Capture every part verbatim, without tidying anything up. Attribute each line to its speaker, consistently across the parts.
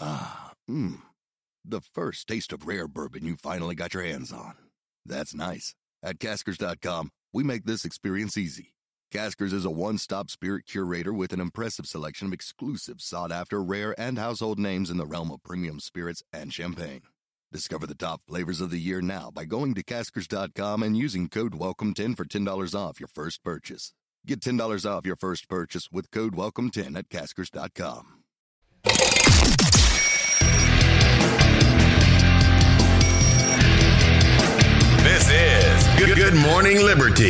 Speaker 1: Ah, mmm. The first taste of rare bourbon you finally got your hands on. That's nice. At Caskers dot com, we make this experience easy. Caskers is a one-stop spirit curator with an impressive selection of exclusive, sought-after, rare, and household names in the realm of premium spirits and champagne. Discover the top flavors of the year now by going to Caskers dot com and using code welcome ten for ten dollars off your first purchase. Get ten dollars off your first purchase with code welcome ten at Caskers dot com.
Speaker 2: This is Good, Good Morning Liberty.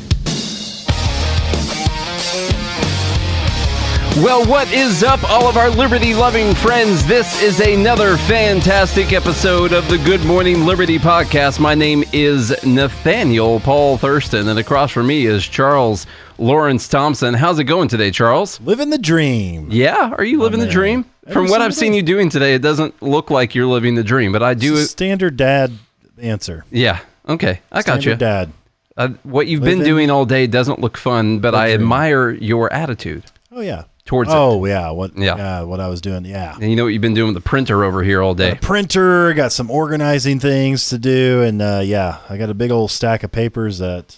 Speaker 3: Well, what is up, all of our liberty-loving friends? This is another fantastic episode of the Good Morning Liberty podcast. My name is Nathaniel Paul Thurston, and across from me is Charles Lawrence Thompson. How's it going today, Charles?
Speaker 4: Living the dream.
Speaker 3: Yeah? Are you living
Speaker 4: oh,
Speaker 3: the dream?
Speaker 4: Every
Speaker 3: From what I've
Speaker 4: day.
Speaker 3: seen you doing today, it doesn't look like you're living the dream, but I do...
Speaker 4: It's a standard dad answer.
Speaker 3: Yeah. Okay. I got
Speaker 4: Standard
Speaker 3: you.
Speaker 4: dad.
Speaker 3: Uh, what you've
Speaker 4: Living
Speaker 3: been doing all day doesn't look fun, but
Speaker 4: the
Speaker 3: I
Speaker 4: dream.
Speaker 3: admire your attitude
Speaker 4: Oh, yeah.
Speaker 3: towards it.
Speaker 4: Oh, yeah. What,
Speaker 3: Yeah.
Speaker 4: yeah. What I was doing. Yeah.
Speaker 3: And you know what you've been doing with the printer over here all day.
Speaker 4: Got a printer, got some organizing things to do. And uh, yeah, I got a big old stack of papers that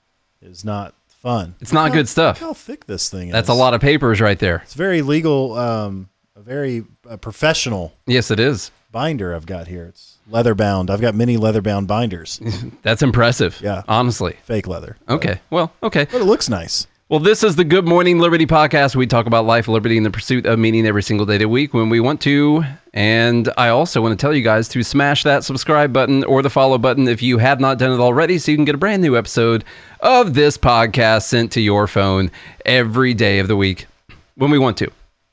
Speaker 4: is not fun.
Speaker 3: It's not
Speaker 4: Look
Speaker 3: good
Speaker 4: how-
Speaker 3: stuff.
Speaker 4: Look how thick this thing is.
Speaker 3: That's a lot of papers right there.
Speaker 4: It's very legal, um, a very uh, professional
Speaker 3: Yes, it is.
Speaker 4: binder I've got here. It's leather bound. I've got many leather bound binders.
Speaker 3: That's impressive.
Speaker 4: Yeah.
Speaker 3: Honestly.
Speaker 4: Fake leather.
Speaker 3: Okay. Well, okay.
Speaker 4: But it looks nice.
Speaker 3: Well, this is the Good Morning Liberty podcast. We talk about life, liberty, and the pursuit of meaning every single day of the week when we want to. And I also want to tell you guys to smash that subscribe button or the follow button if you have not done it already, so you can get a brand new episode of this podcast sent to your phone every day of the week when we want to.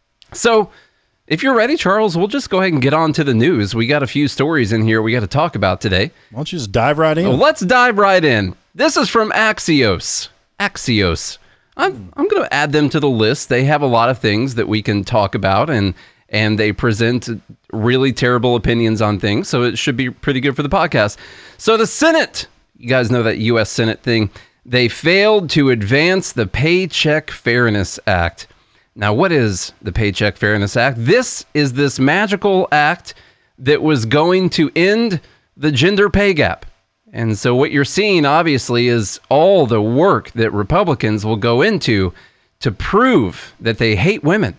Speaker 3: So, if you're ready, Charles, we'll just go ahead and get on to the news. We got a few stories in here we got to talk about today.
Speaker 4: Why don't you just dive right in?
Speaker 3: Well, let's dive right in. This is from Axios. Axios. I'm I'm going to add them to the list. They have a lot of things that we can talk about, and and they present really terrible opinions on things, so it should be pretty good for the podcast. So the Senate, you guys know that U S Senate thing, they failed to advance the Paycheck Fairness Act. Now, what is the Paycheck Fairness Act? This is this magical act that was going to end the gender pay gap. And so what you're seeing, obviously, is all the work that Republicans will go into to prove that they hate women.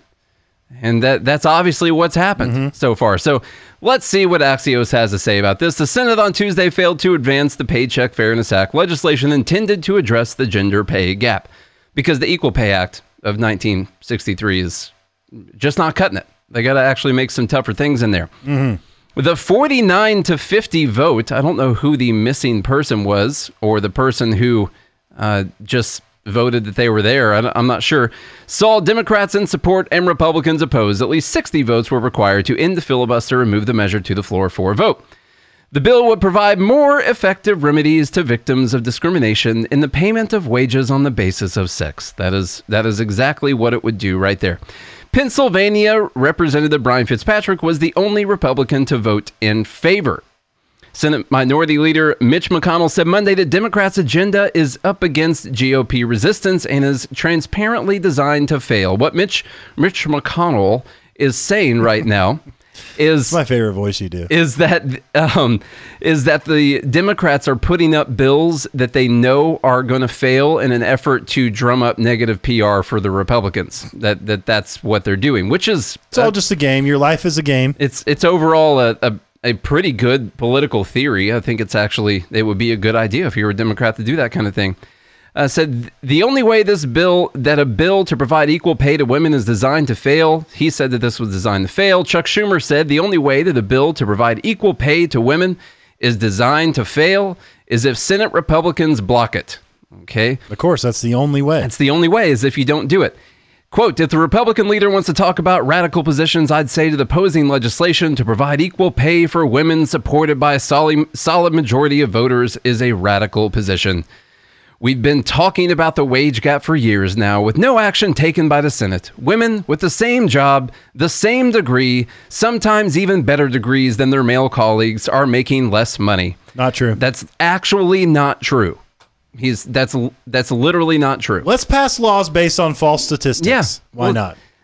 Speaker 3: And that that's obviously what's happened mm-hmm. so far. So let's see what Axios has to say about this. The Senate on Tuesday failed to advance the Paycheck Fairness Act, legislation intended to address the gender pay gap, because the Equal Pay Act of nineteen sixty-three is just not cutting it. They got to actually make some tougher things in there.
Speaker 4: Mm-hmm.
Speaker 3: With a forty-nine to fifty vote, I don't know who the missing person was, or the person who uh, just voted that they were there. I I'm not sure. Saw Democrats in support and Republicans opposed. At least sixty votes were required to end the filibuster and move the measure to the floor for a vote. The bill would provide more effective remedies to victims of discrimination in the payment of wages on the basis of sex. That is that is exactly what it would do right there. Pennsylvania Representative Brian Fitzpatrick was the only Republican to vote in favor. Senate Minority Leader Mitch McConnell said Monday that Democrats' agenda is up against G O P resistance and is transparently designed to fail. What Mitch Mitch McConnell is saying right now is
Speaker 4: my favorite voice you do.
Speaker 3: Is that um, is that the Democrats are putting up bills that they know are going to fail in an effort to drum up negative P R for the Republicans. That that that's what they're doing, which is
Speaker 4: it's all uh, just a game. Your life is a game.
Speaker 3: It's it's overall a, a a pretty good political theory. I think it's actually it would be a good idea if you were a Democrat to do that kind of thing. Uh, said the only way this bill, that a bill to provide equal pay to women is designed to fail. He said that this was designed to fail. Chuck Schumer said the only way that a bill to provide equal pay to women is designed to fail is if Senate Republicans block it. Okay.
Speaker 4: Of course, that's the only way.
Speaker 3: That's the only way is if you don't do it. Quote, if the Republican leader wants to talk about radical positions, I'd say to the opposing legislation to provide equal pay for women supported by a solid, solid majority of voters is a radical position. We've been talking about the wage gap for years now with no action taken by the Senate. Women with the same job, the same degree, sometimes even better degrees than their male colleagues are making less money.
Speaker 4: Not true.
Speaker 3: That's actually not true. He's that's that's literally not true.
Speaker 4: Let's pass laws based on false statistics.
Speaker 3: Yeah.
Speaker 4: Why
Speaker 3: well,
Speaker 4: not?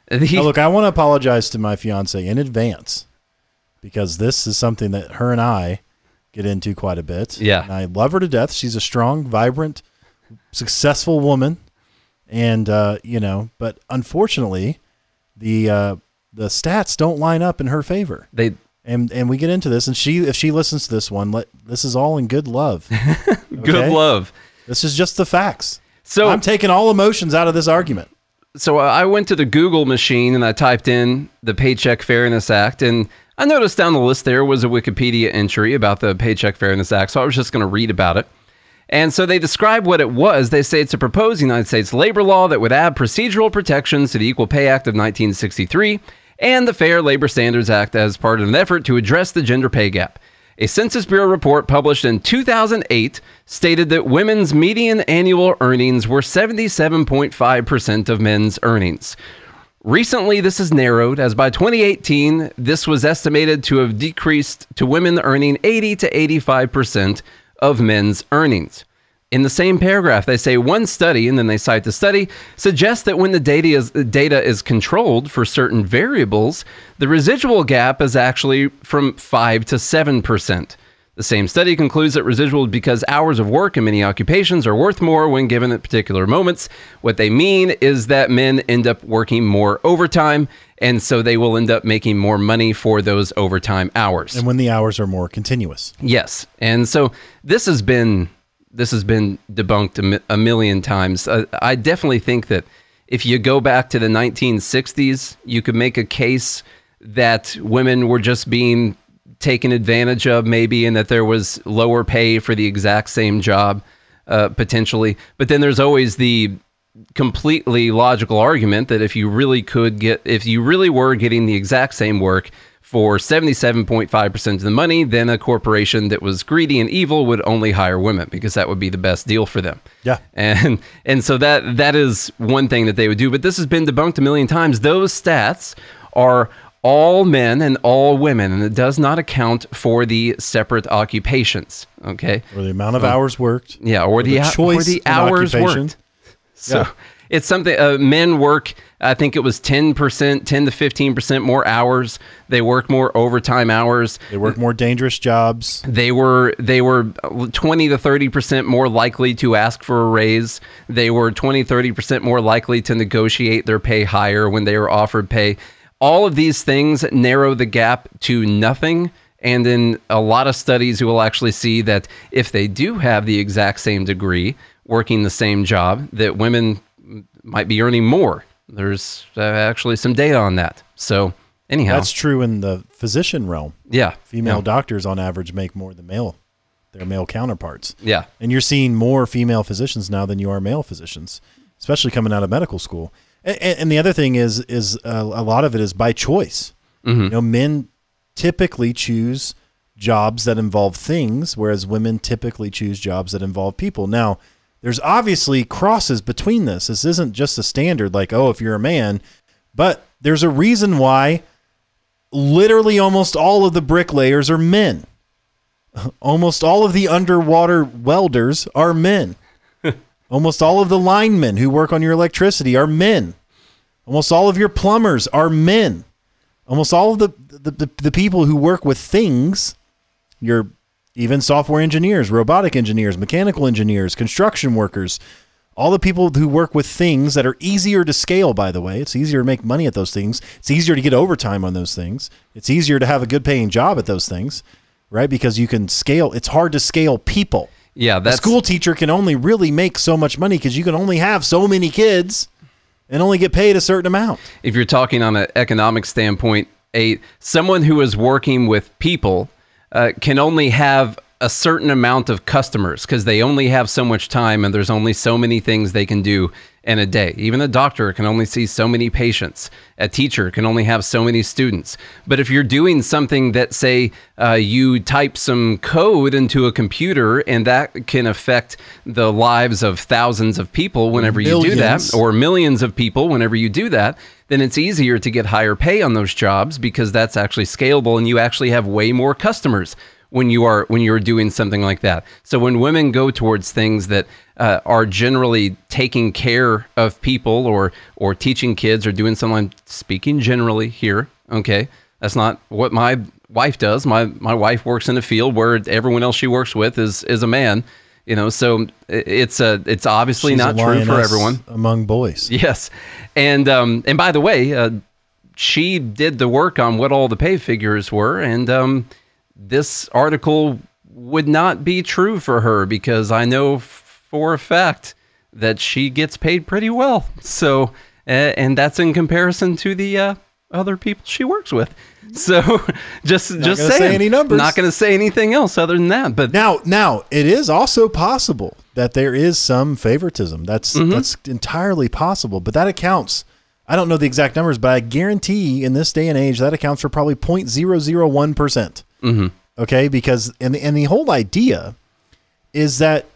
Speaker 3: The-
Speaker 4: Now, look, I want to apologize to my fiance in advance because this is something that her and I get into quite a bit.
Speaker 3: Yeah.
Speaker 4: And I love her to death. She's a strong, vibrant, successful woman. And, uh, you know, but unfortunately, the uh, the stats don't line up in her favor.
Speaker 3: They
Speaker 4: And and we get into this, and she if she listens to this one, let, this is all in good love.
Speaker 3: good
Speaker 4: Okay?
Speaker 3: love.
Speaker 4: This is just the facts.
Speaker 3: So
Speaker 4: I'm taking all emotions out of this argument.
Speaker 3: So I went to the Google machine and I typed in the Paycheck Fairness Act, and I noticed down the list there was a Wikipedia entry about the Paycheck Fairness Act, so I was just going to read about it. And so they describe what it was. They say it's a proposed United States labor law that would add procedural protections to the Equal Pay Act of nineteen sixty-three and the Fair Labor Standards Act as part of an effort to address the gender pay gap. A Census Bureau report published in two thousand eight stated that women's median annual earnings were seventy-seven point five percent of men's earnings. Recently, this has narrowed, as by twenty eighteen, this was estimated to have decreased to women earning eighty to eighty-five percent of men's earnings. In the same paragraph, they say one study, and then they cite the study, suggests that when the data is, data is controlled for certain variables, the residual gap is actually from five to seven percent. The same study concludes that residual because hours of work in many occupations are worth more when given at particular moments. What they mean is that men end up working more overtime, and so they will end up making more money for those overtime hours.
Speaker 4: And when the hours are more continuous.
Speaker 3: Yes. And so this has been this has been debunked a, mi- a million times. Uh, I definitely think that if you go back to the nineteen sixties, you could make a case that women were just being taken advantage of maybe, and that there was lower pay for the exact same job uh, potentially. But then there's always the completely logical argument that if you really could get, if you really were getting the exact same work for seventy-seven point five percent of the money, then a corporation that was greedy and evil would only hire women because that would be the best deal for them.
Speaker 4: Yeah.
Speaker 3: And and so that that is one thing that they would do. But this has been debunked a million times. Those stats are all men and all women, and it does not account for the separate occupations. Okay.
Speaker 4: Or the amount of hours worked.
Speaker 3: Yeah, or,
Speaker 4: or
Speaker 3: the,
Speaker 4: the
Speaker 3: hou-
Speaker 4: choice
Speaker 3: or the
Speaker 4: in
Speaker 3: hours
Speaker 4: occupation.
Speaker 3: worked. So
Speaker 4: Yeah.
Speaker 3: it's something, uh, men work, I think it was ten percent, ten to fifteen percent more hours. They work more overtime hours.
Speaker 4: They work more dangerous jobs.
Speaker 3: They were they were twenty to thirty percent more likely to ask for a raise. They were twenty, thirty percent more likely to negotiate their pay higher when they were offered pay. All of these things narrow the gap to nothing. And in a lot of studies, you will actually see that if they do have the exact same degree, working the same job, that women might be earning more. There's uh, actually some data on that. So anyhow,
Speaker 4: That's true in the physician realm.
Speaker 3: yeah,
Speaker 4: Female
Speaker 3: yeah,
Speaker 4: doctors on average make more than male, their male counterparts.
Speaker 3: yeah,
Speaker 4: And you're seeing more female physicians now than you are male physicians, especially coming out of medical school. And, and the other thing is, is uh, a lot of it is by choice.
Speaker 3: Mm-hmm.
Speaker 4: You know, men typically choose jobs that involve things, whereas women typically choose jobs that involve people. Now, there's obviously crosses between this. This isn't just a standard like, oh, if you're a man, but there's a reason why literally almost all of the bricklayers are men. Almost all of the underwater welders are men. Almost all of the linemen who work on your electricity are men. Almost all of your plumbers are men. Almost all of the, the, the, the people who work with things, your even software engineers, robotic engineers, mechanical engineers, construction workers, all the people who work with things that are easier to scale, by the way. It's easier to make money at those things. It's easier to get overtime on those things. It's easier to have a good paying job at those things, right? Because you can scale. It's hard to scale people.
Speaker 3: yeah.
Speaker 4: A
Speaker 3: That's
Speaker 4: school teacher can only really make so much money because you can only have so many kids and only get paid a certain amount.
Speaker 3: if you're talking on an economic standpoint, a someone who is working with people uh, can only have a certain amount of customers because they only have so much time and there's only so many things they can do in a day. Even a doctor can only see so many patients. A teacher can only have so many students. But if you're doing something that, say, uh, you type some code into a computer and that can affect the lives of thousands of people whenever you do
Speaker 4: Millions.
Speaker 3: that, or millions of people whenever you do that, then it's easier to get higher pay on those jobs because that's actually scalable and you actually have way more customers when you are when you're doing something like that. So when women go towards things that uh, are generally taking care of people or or teaching kids or doing something, I'm speaking generally here, okay? That's not what my wife does. My my wife works in a field where everyone else she works with is is a man, you know. So it's a it's obviously
Speaker 4: She's
Speaker 3: not
Speaker 4: a
Speaker 3: true for
Speaker 4: lioness
Speaker 3: everyone
Speaker 4: among boys.
Speaker 3: Yes, and um and by the way, uh, she did the work on what all the pay figures were, and um this article would not be true for her because I know f- for a fact that she gets paid pretty well. So uh, and that's in comparison to the uh, other people she works with. So just
Speaker 4: Not
Speaker 3: just
Speaker 4: gonna
Speaker 3: saying,
Speaker 4: say any numbers.
Speaker 3: Not going to say anything else other than that. But
Speaker 4: Now, now it is also possible that there is some favoritism. That's
Speaker 3: Mm-hmm.
Speaker 4: that's entirely possible. But that accounts. I don't know the exact numbers, but I guarantee in this day and age that accounts for probably zero point zero zero one percent.
Speaker 3: Mm-hmm.
Speaker 4: Okay, because and the, and the whole idea is that,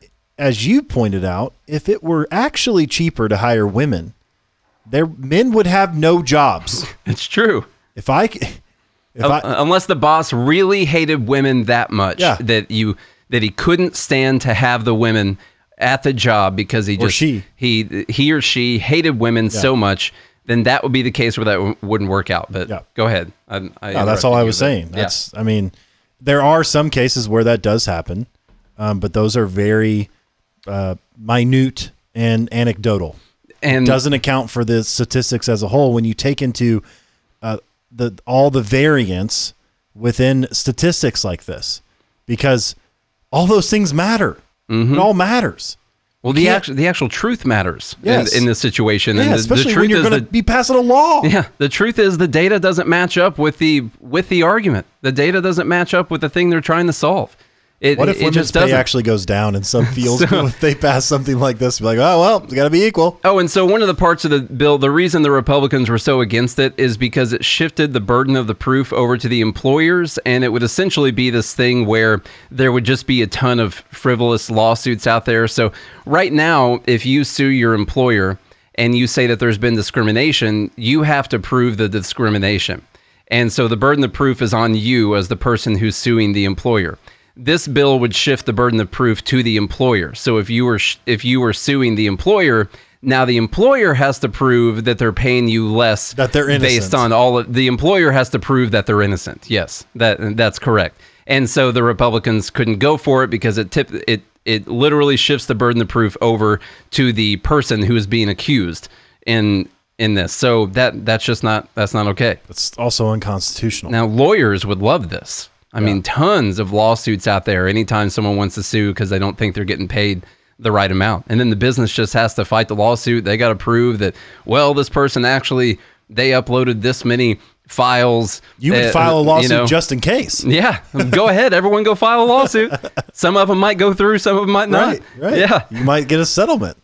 Speaker 4: as you pointed out, if it were actually cheaper to hire women, their men would have no jobs.
Speaker 3: it's true.
Speaker 4: If I, if
Speaker 3: Uh,
Speaker 4: I,
Speaker 3: unless the boss really hated women that much
Speaker 4: Yeah.
Speaker 3: that you that he couldn't stand to have the women at the job because he
Speaker 4: Or
Speaker 3: just
Speaker 4: she.
Speaker 3: he he or she hated women so much, then that would be the case where that w- wouldn't work out. But
Speaker 4: Yeah.
Speaker 3: go ahead. I, I
Speaker 4: no, that's
Speaker 3: interrupted
Speaker 4: all I
Speaker 3: you,
Speaker 4: was
Speaker 3: but-
Speaker 4: saying.
Speaker 3: yeah.
Speaker 4: That's, I mean, there are some cases where that does happen, um, but those are very uh, minute and anecdotal.
Speaker 3: and
Speaker 4: Doesn't account for the statistics as a whole when you take into uh, the all the variance within statistics like this, because all those things matter. It all matters.
Speaker 3: well, the
Speaker 4: can't-
Speaker 3: actual the actual truth matters
Speaker 4: Yes.
Speaker 3: in, in this situation.
Speaker 4: Yeah,
Speaker 3: and the, the
Speaker 4: especially
Speaker 3: truth
Speaker 4: when you're
Speaker 3: is
Speaker 4: going to
Speaker 3: that
Speaker 4: be passing a law.
Speaker 3: yeah, the truth is the data doesn't match up with the with the argument. The data doesn't match up with the thing they're trying to solve. It,
Speaker 4: What if
Speaker 3: it, it
Speaker 4: women's
Speaker 3: just
Speaker 4: pay
Speaker 3: doesn't.
Speaker 4: actually goes down in some fields
Speaker 3: So-
Speaker 4: if they pass something like this? Be like, oh well, it's got to be equal.
Speaker 3: Oh, and so one of the parts of the bill, the reason the Republicans were so against it is because it shifted the burden of the proof over to the employers, and it would essentially be this thing where there would just be a ton of frivolous lawsuits out there. So right now, if you sue your employer and you say that there's been discrimination, you have to prove the discrimination. And so the burden of proof is on you as the person who's suing the employer. This bill would shift the burden of proof to the employer. So if you were sh- if you were suing the employer, now the employer has to prove that they're paying you less
Speaker 4: That they're
Speaker 3: based
Speaker 4: innocent.
Speaker 3: on all of the employer has to prove that they're innocent. Yes, that that's correct. And so the Republicans couldn't go for it because it tip it it literally shifts the burden of proof over to the person who is being accused in in this. So that that's just not that's not okay.
Speaker 4: It's also unconstitutional.
Speaker 3: Now, lawyers would love this. I mean, tons of lawsuits out there anytime someone wants to sue because they don't think they're getting paid the right amount. And then the business just has to fight the lawsuit. They got to prove that, well, this person actually, they uploaded this many files.
Speaker 4: you would
Speaker 3: uh,
Speaker 4: file a lawsuit
Speaker 3: you know.
Speaker 4: just in case.
Speaker 3: Yeah, go ahead. Everyone go file a lawsuit. Some of them might go through, some of them might not.
Speaker 4: Right, right.
Speaker 3: Yeah.
Speaker 4: You might get a settlement.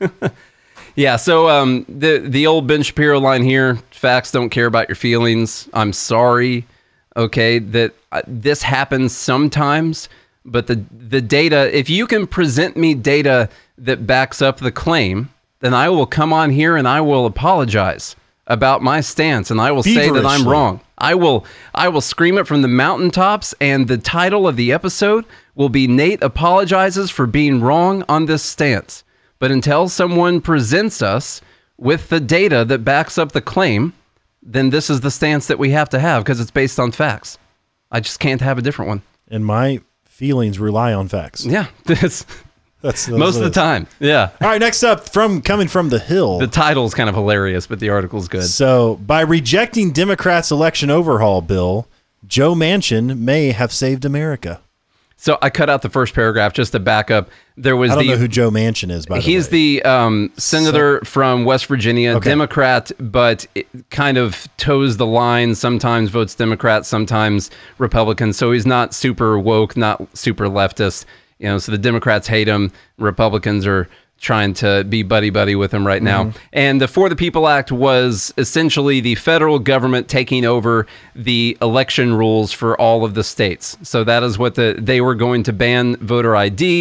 Speaker 3: Yeah, so um, the the old Ben Shapiro line here: facts don't care about your feelings. I'm sorry, okay, that uh, this happens sometimes, but the the data. If you can present me data that backs up the claim, then I will come on here and I will apologize about my stance, and I will say that I'm
Speaker 4: Feverishly.
Speaker 3: wrong. I will I will scream it from the mountaintops, and the title of the episode will be Nate apologizes for being wrong on this stance. But until someone presents us with the data that backs up the claim, then this is the stance that we have to have because it's based on facts. I just can't have a different one.
Speaker 4: And my feelings rely on facts.
Speaker 3: Yeah, that's
Speaker 4: That's, that's
Speaker 3: most
Speaker 4: what
Speaker 3: of the
Speaker 4: it is.
Speaker 3: time. Yeah.
Speaker 4: All right, next up, from coming from the Hill.
Speaker 3: The title's kind of hilarious, but the article's good.
Speaker 4: So, by rejecting Democrats' election overhaul bill, Joe Manchin may have saved America.
Speaker 3: So I cut out the first paragraph just to back up. There was
Speaker 4: I don't
Speaker 3: the
Speaker 4: know who Joe Manchin is, by the way.
Speaker 3: He's the um, senator from West Virginia,
Speaker 4: Okay.
Speaker 3: Democrat, but it kind of toes the line. Sometimes votes Democrat, sometimes Republican. So he's not super woke, not super leftist. You know, so the Democrats hate him. Republicans are trying to be buddy-buddy with him right now.
Speaker 4: Mm-hmm.
Speaker 3: And the For the People Act was essentially the federal government taking over the election rules for all of the states. So that is what the they were going to ban voter I D.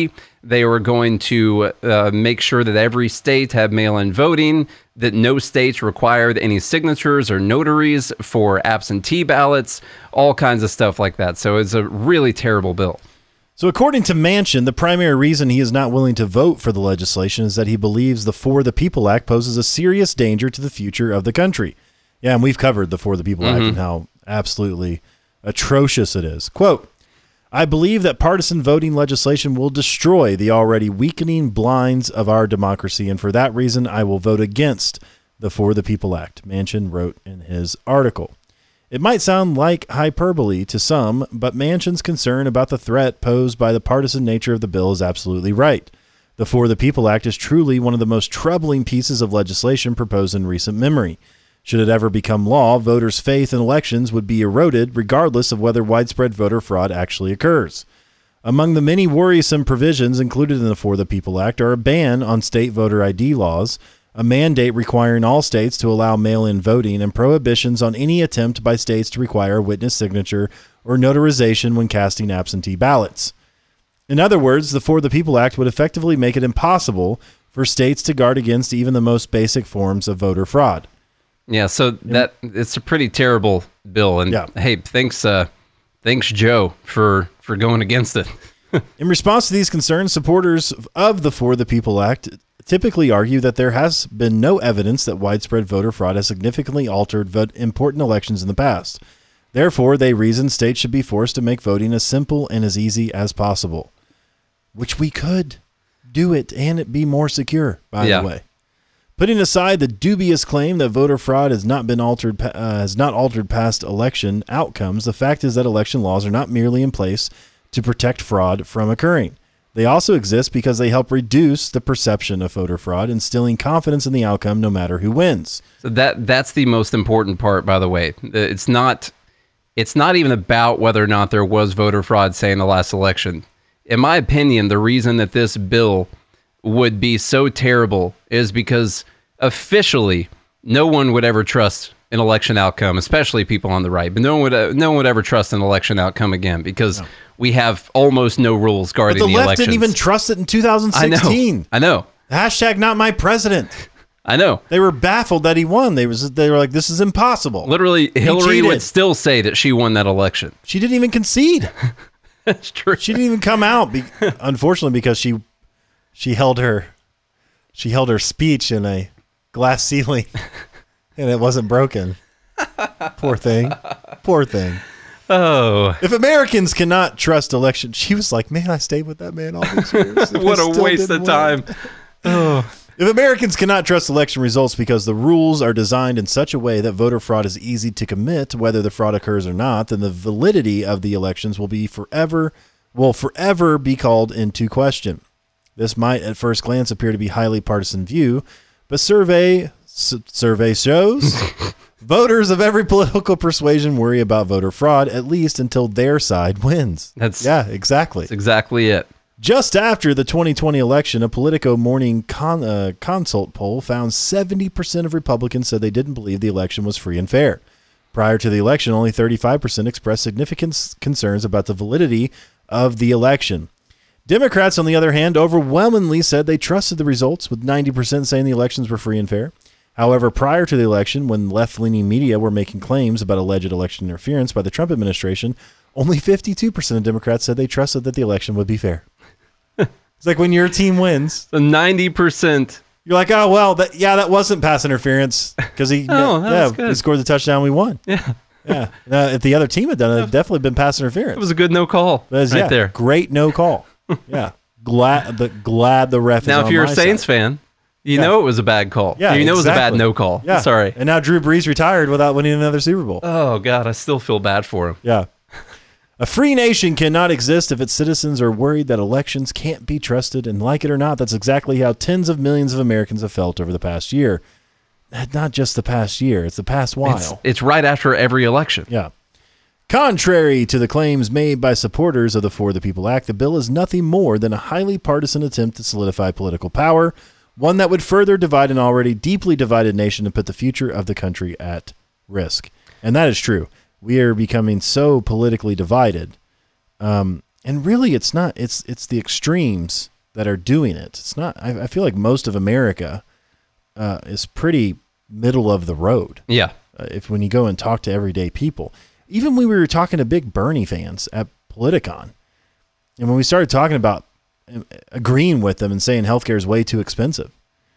Speaker 3: They were going to uh, make sure that every state had mail-in voting, that no states required any signatures or notaries for absentee ballots, all kinds of stuff like that. So it's a really terrible bill.
Speaker 4: So according to Manchin, the primary reason he is not willing to vote for the legislation is that he believes the For the People Act poses a serious danger to the future of the country. Yeah, and we've covered the For the People mm-hmm. Act and how absolutely atrocious it is. Quote, I believe that partisan voting legislation will destroy the already weakening blinds of our democracy, and for that reason, I will vote against the For the People Act, Manchin wrote in his article. It might sound like hyperbole to some, but Manchin's concern about the threat posed by the partisan nature of the bill is absolutely right. The For the People Act is truly one of the most troubling pieces of legislation proposed in recent memory. Should it ever become law, voters' faith in elections would be eroded regardless of whether widespread voter fraud actually occurs. Among the many worrisome provisions included in the For the People Act are a ban on state voter I D laws, a mandate requiring all states to allow mail-in voting, and prohibitions on any attempt by states to require witness signature or notarization when casting absentee ballots. In other words, the For the People Act would effectively make it impossible for states to guard against even the most basic forms of voter fraud.
Speaker 3: Yeah, so that it's a pretty terrible bill, and
Speaker 4: yeah.
Speaker 3: hey, thanks, uh, thanks, Joe, for for going against it.
Speaker 4: In response to these concerns, supporters of the For the People Act typically argue that there has been no evidence that widespread voter fraud has significantly altered vote important elections in the past. Therefore, they reason states should be forced to make voting as simple and as easy as possible, which we could do it and it be more secure, by
Speaker 3: yeah.
Speaker 4: the way. Putting aside the dubious claim that voter fraud has not been altered, uh, has not altered past election outcomes, the fact is that election laws are not merely in place to protect fraud from occurring. They also exist because they help reduce the perception of voter fraud, instilling confidence in the outcome no matter who wins.
Speaker 3: So that that's the most important part, by the way. It's not it's not even about whether or not there was voter fraud, say, in the last election. In my opinion, the reason that this bill would be so terrible is because officially no one would ever trust an election outcome, especially people on the right. But no one would uh, no one would ever trust an election outcome again because no. we have almost no rules guarding
Speaker 4: the,
Speaker 3: the,
Speaker 4: the left
Speaker 3: elections.
Speaker 4: didn't even trust it in two thousand sixteen.
Speaker 3: I know. I know.
Speaker 4: Hashtag not my president.
Speaker 3: I know.
Speaker 4: They were baffled that he won. They was they were like, this is impossible.
Speaker 3: Literally,
Speaker 4: he
Speaker 3: Hillary
Speaker 4: cheated.
Speaker 3: would still say that she won that election.
Speaker 4: She didn't even concede.
Speaker 3: That's true.
Speaker 4: She didn't even come out, be, unfortunately, because she she held her she held her speech in a glass ceiling, and it wasn't broken. Poor thing. Poor thing.
Speaker 3: Oh.
Speaker 4: If Americans cannot trust elections, she was like, man, I stayed with that man all these years.
Speaker 3: What a waste of time. Oh.
Speaker 4: If Americans cannot trust election results because the rules are designed in such a way that voter fraud is easy to commit, whether the fraud occurs or not, then the validity of the elections will be forever, will forever be called into question. This might at first glance appear to be a highly partisan view, but survey s- survey shows voters of every political persuasion worry about voter fraud, at least until their side wins.
Speaker 3: That's
Speaker 4: yeah, exactly.
Speaker 3: That's exactly it.
Speaker 4: Just after the twenty twenty election, a Politico morning con, uh, consult poll found seventy percent of Republicans said they didn't believe the election was free and fair. Prior to the election, only thirty-five percent expressed significant concerns about the validity of the election. Democrats, on the other hand, overwhelmingly said they trusted the results, with ninety percent saying the elections were free and fair. However, prior to the election, when left-leaning media were making claims about alleged election interference by the Trump administration, only fifty-two percent of Democrats said they trusted that the election would be fair. It's like when your team wins.
Speaker 3: So ninety percent.
Speaker 4: You're like, oh, well, that, yeah, that wasn't pass interference because he,
Speaker 3: oh,
Speaker 4: yeah,
Speaker 3: good.
Speaker 4: he scored the touchdown. We won.
Speaker 3: Yeah.
Speaker 4: Yeah. Now, if the other team had done it, it'd definitely been pass interference.
Speaker 3: It was a good no call
Speaker 4: was,
Speaker 3: right
Speaker 4: yeah,
Speaker 3: there.
Speaker 4: Great no call. Yeah. Glad the glad the ref
Speaker 3: now,
Speaker 4: is
Speaker 3: if you're
Speaker 4: on
Speaker 3: a
Speaker 4: my
Speaker 3: Saints
Speaker 4: side.
Speaker 3: fan, you
Speaker 4: Yeah.
Speaker 3: know it was a bad call.
Speaker 4: Yeah,
Speaker 3: you know
Speaker 4: exactly.
Speaker 3: it was a bad no call.
Speaker 4: Yeah.
Speaker 3: Sorry.
Speaker 4: And now Drew Brees retired without winning another Super Bowl.
Speaker 3: Oh, God, I still feel bad for him.
Speaker 4: Yeah. A free nation cannot exist if its citizens are worried that elections can't be trusted, and like it or not, that's exactly how tens of millions of Americans have felt over the past year. Not just the past year, it's the past while.
Speaker 3: It's, it's right after every election.
Speaker 4: Yeah. Contrary to the claims made by supporters of the For the People Act, the bill is nothing more than a highly partisan attempt to solidify political power, one that would further divide an already deeply divided nation and put the future of the country at risk. And that is true. We are becoming so politically divided. Um, and really, it's not. It's it's the extremes that are doing it. It's not. I, I feel like most of America uh, is pretty middle of the road.
Speaker 3: Yeah.
Speaker 4: Uh, if when you go and talk to everyday people, even when we were talking to big Bernie fans at Politicon, and when we started talking about agreeing with them and saying healthcare is way too expensive,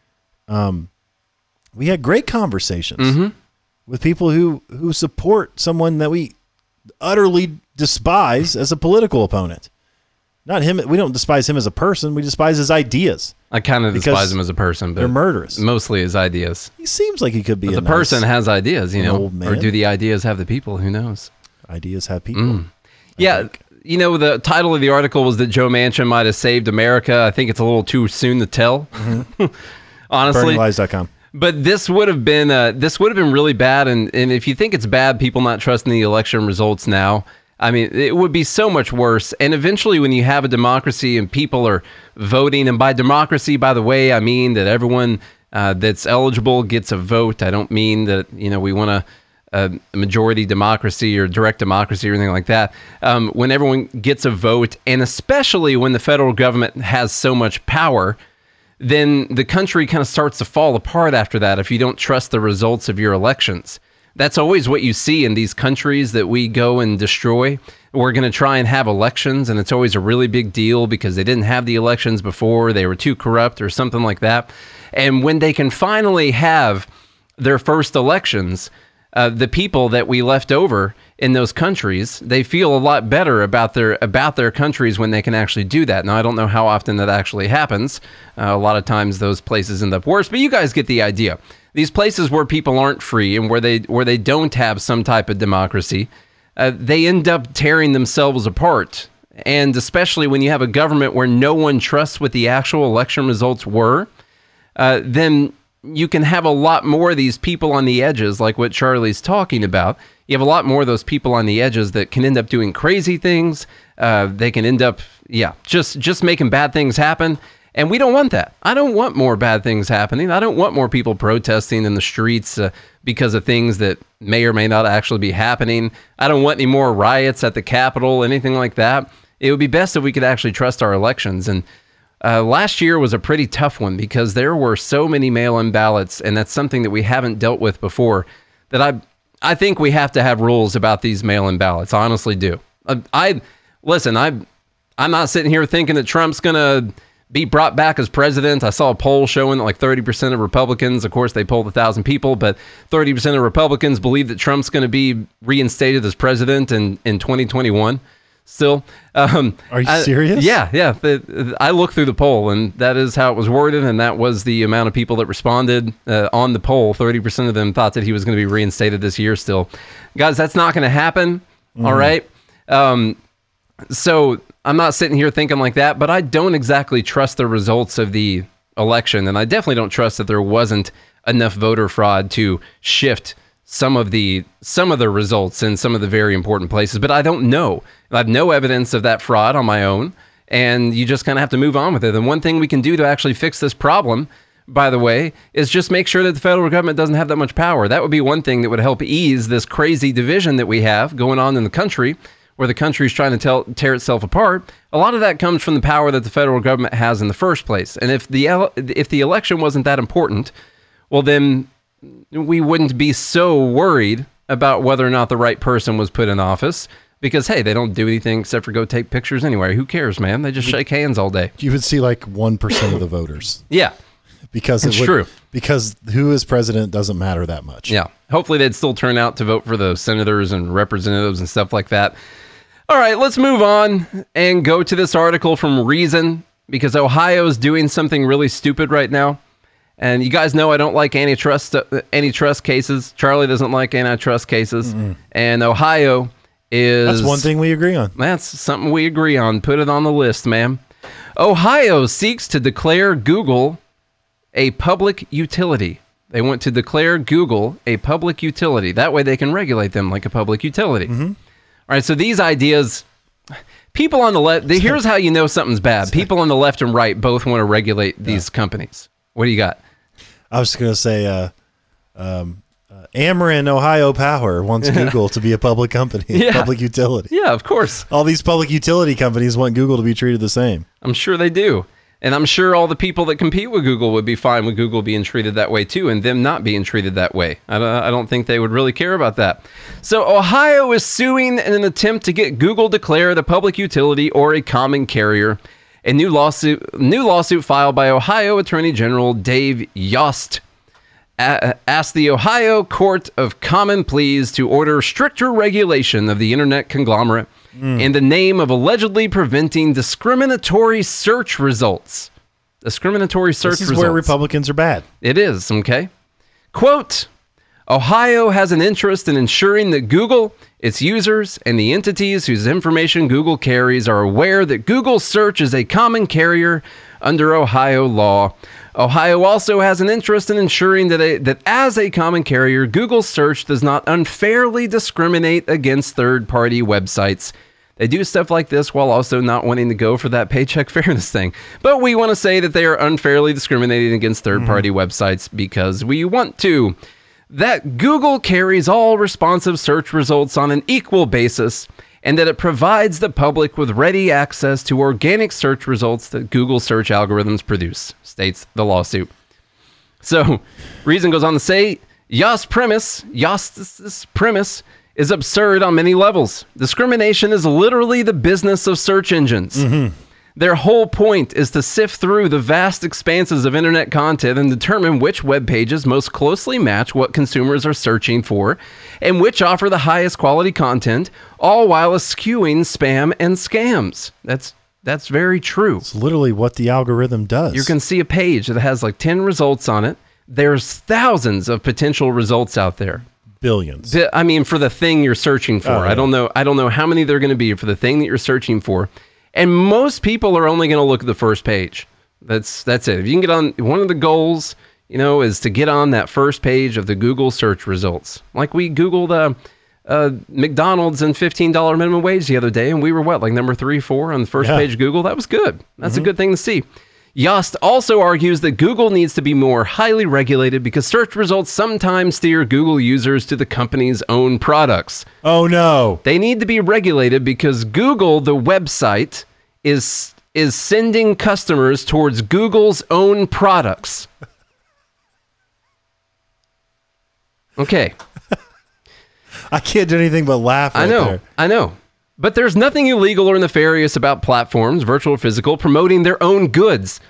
Speaker 4: um, we had great conversations
Speaker 3: Mm-hmm.
Speaker 4: with people who who support someone that we utterly despise as a political opponent. Not him. We don't despise him as a person. We despise his ideas.
Speaker 3: I kind of
Speaker 4: Because
Speaker 3: despise him as a person, but
Speaker 4: They're murderous.
Speaker 3: mostly his ideas.
Speaker 4: He seems like he could be
Speaker 3: But
Speaker 4: a
Speaker 3: the person
Speaker 4: nice
Speaker 3: has ideas, you
Speaker 4: an
Speaker 3: know,
Speaker 4: old
Speaker 3: or
Speaker 4: man.
Speaker 3: do the ideas have the people? Who knows?
Speaker 4: ideas have people.
Speaker 3: Mm. Yeah.
Speaker 4: think.
Speaker 3: You know, the title of the article was that Joe Manchin might have saved America. I think it's a little too soon to tell,
Speaker 4: Mm-hmm.
Speaker 3: honestly.
Speaker 4: Bernie Lies dot com.
Speaker 3: But this would have been uh, this would have been really bad. And, and if you think it's bad, people not trusting the election results now, I mean, it would be so much worse. And eventually, when you have a democracy and people are voting, and by democracy, by the way, I mean that everyone uh, that's eligible gets a vote. I don't mean that, you know, we want a, a majority democracy or direct democracy or anything like that. Um, when everyone gets a vote, and especially when the federal government has so much power, then the country kind of starts to fall apart after that if you don't trust the results of your elections. That's always what you see in these countries that we go and destroy. We're going to try and have elections, and it's always a really big deal because they didn't have the elections before, they were too corrupt or something like that. And when they can finally have their first elections, uh, the people that we left over in those countries, they feel a lot better about their about their countries when they can actually do that. Now, I don't know how often that actually happens. Uh, a lot of times those places end up worse, but you guys get the idea. These places where people aren't free and where they where they don't have some type of democracy, uh, they end up tearing themselves apart. And especially when you have a government where no one trusts what the actual election results were, uh, then you can have a lot more of these people on the edges, like what Charlie's talking about. You have a lot more of those people on the edges that can end up doing crazy things. Uh, they can end up, yeah, just just making bad things happen. And we don't want that. I don't want more bad things happening. I don't want more people protesting in the streets uh, because of things that may or may not actually be happening. I don't want any more riots at the Capitol, anything like that. It would be best if we could actually trust our elections. And uh, last year was a pretty tough one because there were so many mail-in ballots, and that's something that we haven't dealt with before, that I I think we have to have rules about these mail-in ballots. I honestly do. I, I listen, I, I'm not sitting here thinking that Trump's going to be brought back as president. I saw a poll showing that like thirty percent of Republicans, of course they polled a thousand people, but thirty percent of Republicans believe that Trump's going to be reinstated as president in, in twenty twenty-one still. Um,
Speaker 4: Are you
Speaker 3: I,
Speaker 4: serious?
Speaker 3: Yeah, yeah. The, I looked through the poll and that is how it was worded, and that was the amount of people that responded uh, on the poll. thirty percent of them thought that he was going to be reinstated this year still. Guys, that's not going to happen, mm. all right? Um, so I'm not sitting here thinking like that, but I don't exactly trust the results of the election, and I definitely don't trust that there wasn't enough voter fraud to shift some of the some of the results in some of the very important places. But I don't know. I have no evidence of that fraud on my own, and you just kind of have to move on with it. And one thing we can do to actually fix this problem, by the way, is just make sure that the federal government doesn't have that much power. That would be one thing that would help ease this crazy division that we have going on in the country, where the country is trying to tell, tear itself apart. A lot of that comes from the power that the federal government has in the first place. And if the ele- if the election wasn't that important, well, then we wouldn't be so worried about whether or not the right person was put in office. Because, hey, they don't do anything except for go take pictures anyway. Who cares, man? They just shake hands all day.
Speaker 4: You would see like one percent of the voters.
Speaker 3: Yeah.
Speaker 4: Because it
Speaker 3: it's
Speaker 4: would,
Speaker 3: true.
Speaker 4: Because who is president doesn't matter that much.
Speaker 3: Yeah. Hopefully they'd still turn out to vote for the senators and representatives and stuff like that. All right, let's move on and go to this article from Reason, because Ohio is doing something really stupid right now. And you guys know I don't like antitrust uh, antitrust cases. Charlie doesn't like antitrust cases. Mm-mm. And Ohio is...
Speaker 4: That's one thing we agree on.
Speaker 3: That's something we agree on. Put it on the list, ma'am. Ohio seeks to declare Google a public utility. They want to declare Google a public utility. That way they can regulate them like a public utility. Mm-hmm. All right, so these ideas, people on the left, here's how you know something's bad. People on the left and right both want to regulate these yeah. companies. What do you got?
Speaker 4: I was going to say, uh, um, uh, Ameren Ohio Power wants Google to be a public company,
Speaker 3: yeah.
Speaker 4: public utility.
Speaker 3: Yeah, of course.
Speaker 4: All these public utility companies want Google to be treated the same.
Speaker 3: I'm sure they do. And I'm sure all the people that compete with Google would be fine with Google being treated that way too, and them not being treated that way. I don't, I don't think they would really care about that. So Ohio is suing in an attempt to get Google declared a public utility or a common carrier. A new lawsuit, new lawsuit filed by Ohio Attorney General Dave Yost a- asked the Ohio Court of Common Pleas to order stricter regulation of the internet conglomerate Mm. in the name of allegedly preventing discriminatory search results. Discriminatory search results.
Speaker 4: This is results. Where Republicans are bad.
Speaker 3: It is, okay? Quote, Ohio has an interest in ensuring that Google, its users, and the entities whose information Google carries are aware that Google Search is a common carrier under Ohio law. Ohio also has an interest in ensuring that, a, that as a common carrier, Google Search does not unfairly discriminate against third-party websites. They do stuff like this while also not wanting to go for that paycheck fairness thing. But we want to say that they are unfairly discriminating against third-party mm-hmm. websites because we want to. That Google carries all responsive search results on an equal basis, and that it provides the public with ready access to organic search results that Google search algorithms produce, states the lawsuit. So, Reason goes on to say, Yost's premise, Yost's premise is absurd on many levels. Discrimination is literally the business of search engines. Mm-hmm. Their whole point is to sift through the vast expanses of internet content and determine which web pages most closely match what consumers are searching for and which offer the highest quality content, all while eschewing spam and scams. That's that's very true.
Speaker 4: It's literally what the algorithm does.
Speaker 3: You can see a page that has like ten results on it. There's thousands of potential results out there.
Speaker 4: Billions.
Speaker 3: I mean, for the thing you're searching for. Oh, yeah. I don't know. I don't know how many there are going to be for the thing that you're searching for. And most people are only going to look at the first page. That's that's it. If you can get on, one of the goals, you know, is to get on that first page of the Google search results. Like we Googled uh, uh, McDonald's and fifteen dollars minimum wage the other day, and we were what, like number three, four on the first yeah. page of Google? That was good. That's mm-hmm. a good thing to see. Yost also argues that Google needs to be more highly regulated because search results sometimes steer Google users to the company's own products.
Speaker 4: Oh, no.
Speaker 3: They need to be regulated because Google, the website, is is sending customers towards Google's own products. Okay.
Speaker 4: I can't do anything but laugh right
Speaker 3: I know,
Speaker 4: there.
Speaker 3: I know. But there's nothing illegal or nefarious about platforms, virtual or physical, promoting their own goods.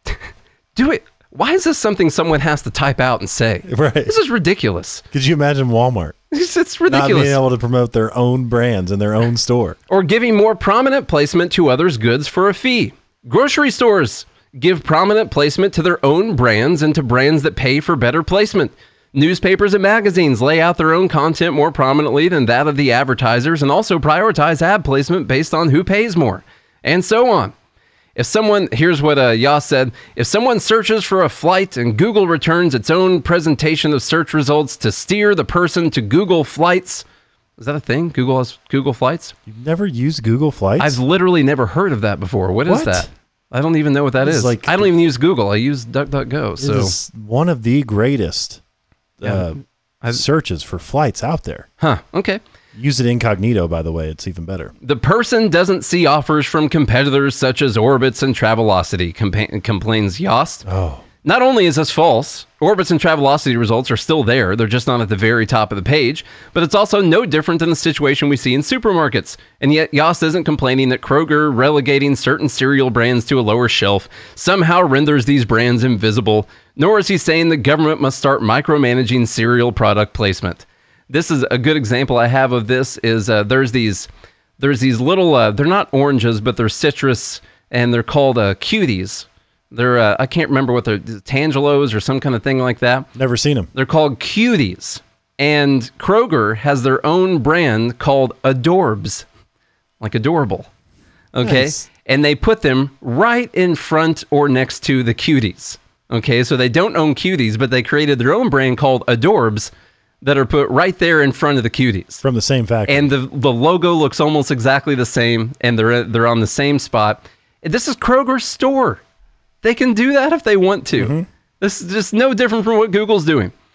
Speaker 3: Do it. Why is this something someone has to type out and say?
Speaker 4: Right.
Speaker 3: This is ridiculous.
Speaker 4: Could you imagine Walmart?
Speaker 3: It's, it's ridiculous.
Speaker 4: Not being able to promote their own brands in their own store.
Speaker 3: Or giving more prominent placement to others' goods for a fee. Grocery stores give prominent placement to their own brands and to brands that pay for better placement. Newspapers and magazines lay out their own content more prominently than that of the advertisers and also prioritize ad placement based on who pays more, and so on. If someone, here's what uh, Yost said, if someone searches for a flight and Google returns its own presentation of search results to steer the person to Google Flights, is that a thing? Google has Google Flights?
Speaker 4: You've never used Google Flights?
Speaker 3: I've literally never heard of that before. What, what? is that? I don't even know what that
Speaker 4: it's
Speaker 3: is.
Speaker 4: Like,
Speaker 3: I don't even use Google. I use DuckDuckGo. So.
Speaker 4: It is one of the greatest uh, yeah. searches for flights out there.
Speaker 3: Huh, okay.
Speaker 4: Use it incognito, by the way. It's even better.
Speaker 3: The person doesn't see offers from competitors such as Orbitz and Travelocity, compa- complains Yost.
Speaker 4: Oh.
Speaker 3: Not only is this false, Orbitz and Travelocity results are still there. They're just not at the very top of the page. But it's also no different than the situation we see in supermarkets. And yet Yost isn't complaining that Kroger relegating certain cereal brands to a lower shelf somehow renders these brands invisible. Nor is he saying the government must start micromanaging cereal product placement. This is a good example I have of this is uh, there's these there's these little, uh, they're not oranges, but they're citrus, and they're called uh, cuties. They're, uh, I can't remember what they're, Tangelos or some kind of thing like that.
Speaker 4: Never seen them.
Speaker 3: They're called cuties. And Kroger has their own brand called Adorbs, like adorable. Okay. Nice. And they put them right in front or next to the cuties. Okay. So they don't own cuties, but they created their own brand called Adorbs that are put right there in front of the cuties.
Speaker 4: From the same factory.
Speaker 3: And the, the logo looks almost exactly the same, and they're they're on the same spot. This is Kroger's store. They can do that if they want to. Mm-hmm. This is just no different from what Google's doing.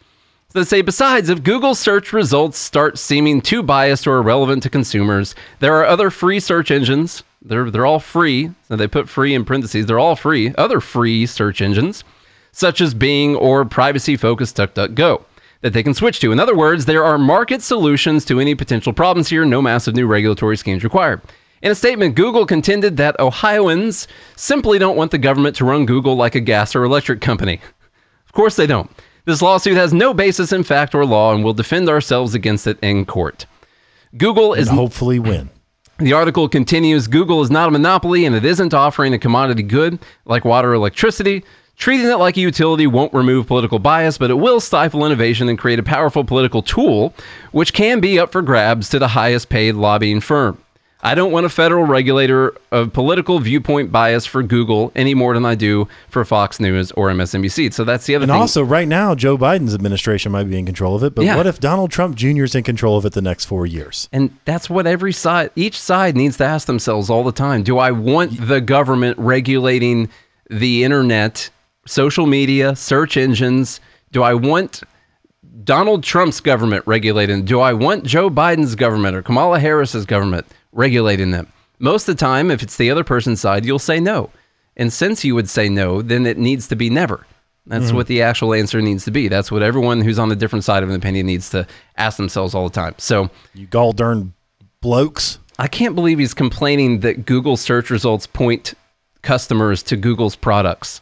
Speaker 3: So they say, besides, if Google's search results start seeming too biased or irrelevant to consumers, there are other free search engines. They're, they're all free. So they put free in parentheses. They're all free. Other free search engines, such as Bing or privacy-focused DuckDuckGo, that they can switch to. In other words, there are market solutions to any potential problems here. No massive new regulatory schemes required. In a statement, Google contended that Ohioans simply don't want the government to run Google like a gas or electric company. Of course they don't. This lawsuit has no basis in fact or law, and we'll defend ourselves against it in court. Google is
Speaker 4: and hopefully win.
Speaker 3: The article continues, Google is not a monopoly, and it isn't offering a commodity good like water or electricity. Treating it like a utility won't remove political bias, but it will stifle innovation and create a powerful political tool, which can be up for grabs to the highest paid lobbying firm. I don't want a federal regulator of political viewpoint bias for Google any more than I do for Fox News or M S N B C. So that's the other
Speaker 4: and
Speaker 3: thing.
Speaker 4: And also, right now, Joe Biden's administration might be in control of it. But
Speaker 3: yeah.
Speaker 4: what if Donald Trump Junior is in control of it the next four years?
Speaker 3: And that's what every side, each side needs to ask themselves all the time. Do I want the government regulating the internet, social media, search engines? Do I want Donald Trump's government regulating? Do I want Joe Biden's government or Kamala Harris's government regulating them? Most of the time, if it's the other person's side, you'll say no. And since you would say no, then it needs to be never. That's mm. what the actual answer needs to be. That's what everyone who's on a different side of an opinion needs to ask themselves all the time. So,
Speaker 4: you gall darn blokes.
Speaker 3: I can't believe he's complaining that Google search results point customers to Google's products.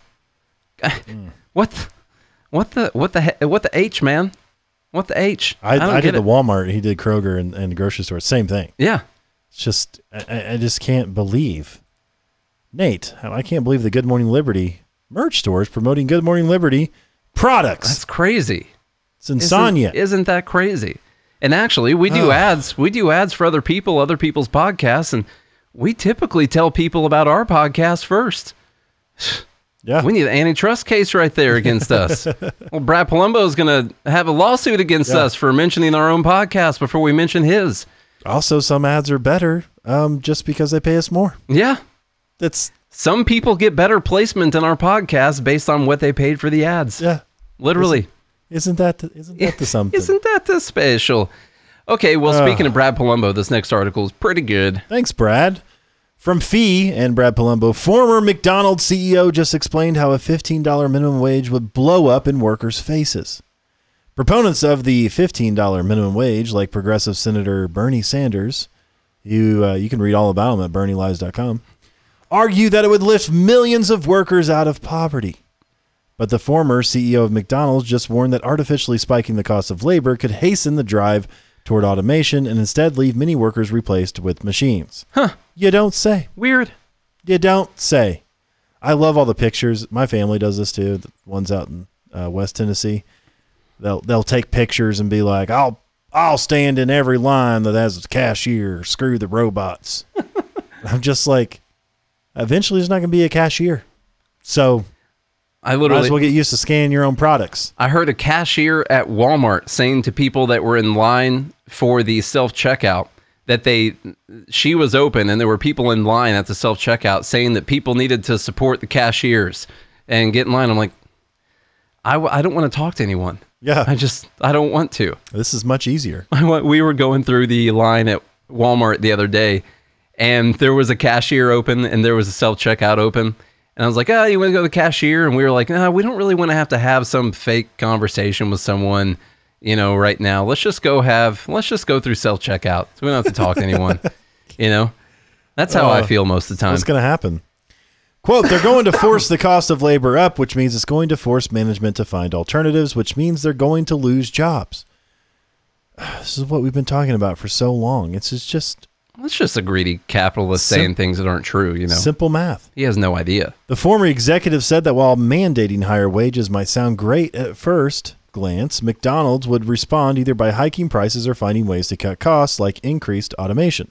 Speaker 3: Mm. What, what the, what the, what the H, man? What the H?
Speaker 4: I,
Speaker 3: I,
Speaker 4: I did
Speaker 3: it.
Speaker 4: the Walmart. He did Kroger and, and the grocery store. Same thing.
Speaker 3: Yeah.
Speaker 4: It's just, I, I just can't believe. Nate, I can't believe the Good Morning Liberty merch store is promoting Good Morning Liberty products.
Speaker 3: That's crazy.
Speaker 4: It's insania.
Speaker 3: Isn't, isn't that crazy? And actually, we do ads. We do ads for other people, other people's podcasts, and we typically tell people about our podcast first.
Speaker 4: Yeah.
Speaker 3: We need an antitrust case right there against us. Well, Brad Palumbo is going to have a lawsuit against yeah. us for mentioning our own podcast before we mention his.
Speaker 4: Also, some ads are better um, just because they pay us more.
Speaker 3: Yeah.
Speaker 4: That's
Speaker 3: Some people get better placement in our podcast based on what they paid for the ads.
Speaker 4: Yeah.
Speaker 3: Literally.
Speaker 4: Isn't, isn't that the, isn't that the something?
Speaker 3: Isn't that the special? Okay, well, uh, speaking of Brad Palumbo, this next article is pretty good.
Speaker 4: Thanks, Brad. From Fee and Brad Palumbo, former McDonald's C E O just explained how a fifteen dollars minimum wage would blow up in workers' faces. Proponents of the fifteen dollars minimum wage, like progressive Senator Bernie Sanders, you uh, you can read all about him at bernie lives dot com, argue that it would lift millions of workers out of poverty. But the former C E O of McDonald's just warned that artificially spiking the cost of labor could hasten the drive toward automation and instead leave many workers replaced with machines.
Speaker 3: Huh.
Speaker 4: You don't say.
Speaker 3: Weird.
Speaker 4: You don't say. I love all the pictures. My family does this too. The ones out in uh, West Tennessee. They'll they'll take pictures and be like, I'll I'll stand in every line that has a cashier. Screw the robots. I'm just like, eventually there's not going to be a cashier. So
Speaker 3: I literally
Speaker 4: might as well get used to scanning your own products.
Speaker 3: I heard a cashier at Walmart saying to people that were in line for the self-checkout that they, she was open and there were people in line at the self-checkout saying that people needed to support the cashiers and get in line. I'm like, I, w- I don't want to talk to anyone.
Speaker 4: Yeah.
Speaker 3: I just, I don't want to.
Speaker 4: This is much easier.
Speaker 3: I went, we were going through the line at Walmart the other day and there was a cashier open and there was a self-checkout open. And I was like, oh, you want to go to the cashier? And we were like, no, we don't really want to have to have some fake conversation with someone, you know, right now. Let's just go have, let's just go through self-checkout. So we don't have to talk to anyone, you know? That's how uh, I feel most of the time.
Speaker 4: What's going to happen? Quote, they're going to force the cost of labor up, which means it's going to force management to find alternatives, which means they're going to lose jobs. This is what we've been talking about for so long. It's just...
Speaker 3: It's just a greedy capitalist Sim- saying things that aren't true, you know.
Speaker 4: Simple math.
Speaker 3: He has no idea.
Speaker 4: The former executive said that while mandating higher wages might sound great at first glance, McDonald's would respond either by hiking prices or finding ways to cut costs like increased automation.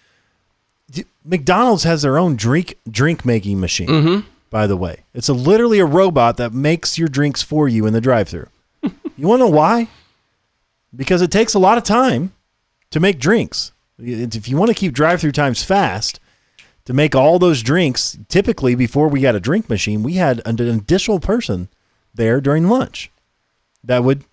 Speaker 4: McDonald's has their own drink drink making machine,
Speaker 3: mm-hmm.
Speaker 4: by the way. It's a, literally a robot that makes your drinks for you in the drive-thru. You want to know why? Because it takes a lot of time to make drinks. If you want to keep drive-through times fast, to make all those drinks, typically before we got a drink machine, we had an additional person there during lunch that would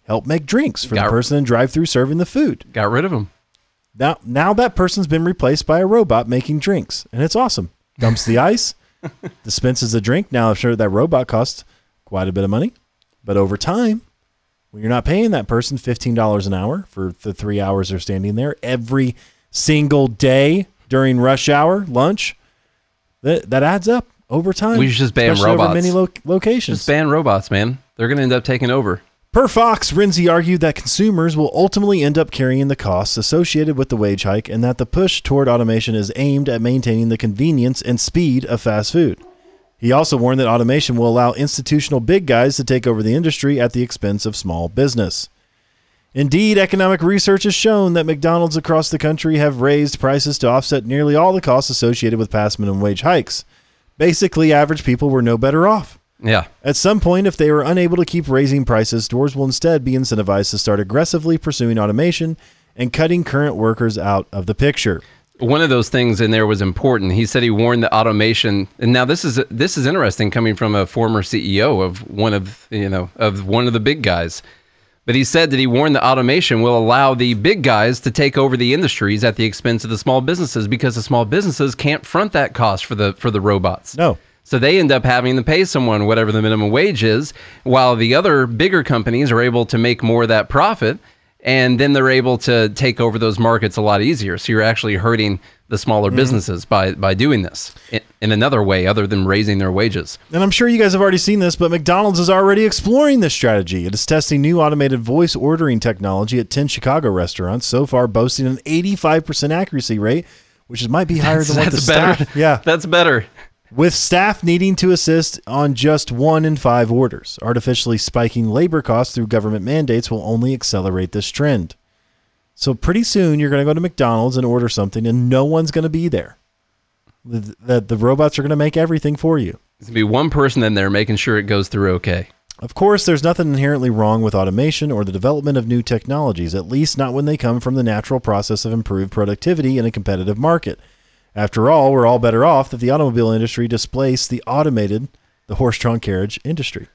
Speaker 4: help make drinks for
Speaker 3: Got-
Speaker 4: the person in drive-through serving the food.
Speaker 3: Got rid of them.
Speaker 4: Now, now that person's been replaced by a robot making drinks, and it's awesome. Dumps the ice, dispenses the drink. Now, I'm sure that robot costs quite a bit of money, but over time, when you're not paying that person fifteen dollars an hour for the three hours they're standing there every single day during rush hour, lunch, that, that adds up over time.
Speaker 3: We should just ban
Speaker 4: especially
Speaker 3: robots.
Speaker 4: over many lo- locations.
Speaker 3: Just ban robots, man. They're going to end up taking over.
Speaker 4: Per Fox, Renzi argued that consumers will ultimately end up carrying the costs associated with the wage hike and that the push toward automation is aimed at maintaining the convenience and speed of fast food. He also warned that automation will allow institutional big guys to take over the industry at the expense of small business. Indeed, economic research has shown that McDonald's across the country have raised prices to offset nearly all the costs associated with past minimum wage hikes. Basically, average people were no better off.
Speaker 3: Yeah.
Speaker 4: At some point, if they are unable to keep raising prices, stores will instead be incentivized to start aggressively pursuing automation and cutting current workers out of the picture.
Speaker 3: One of those things in there was important. He said he warned that automation, and now this is this is interesting coming from a former C E O of one of you know of one of the big guys. But he said that he warned that automation will allow the big guys to take over the industries at the expense of the small businesses because the small businesses can't front that cost for the for the robots.
Speaker 4: No.
Speaker 3: So they end up having to pay someone whatever the minimum wage is, while the other bigger companies are able to make more of that profit, and then they're able to take over those markets a lot easier. So you're actually hurting the smaller
Speaker 4: Mm-hmm.
Speaker 3: businesses by by doing this in, in another way other than raising their wages.
Speaker 4: And I'm sure you guys have already seen this, but McDonald's is already exploring this strategy. It is testing new automated voice ordering technology at ten Chicago restaurants, so far boasting an eighty-five percent accuracy rate, which is, might be higher than what the
Speaker 3: That's better.
Speaker 4: staff. Yeah.
Speaker 3: That's better.
Speaker 4: With staff needing to assist on just one in five orders. Artificially spiking labor costs through government mandates will only accelerate this trend. So pretty soon you're going to go to McDonald's and order something and no one's going to be there. The, the, the robots are going to make everything for you.
Speaker 3: There's going to be one person in there making sure it goes through okay.
Speaker 4: Of course, there's nothing inherently wrong with automation or the development of new technologies, at least not when they come from the natural process of improved productivity in a competitive market. After all, we're all better off that the automobile industry displaced the automated, the horse-drawn carriage industry.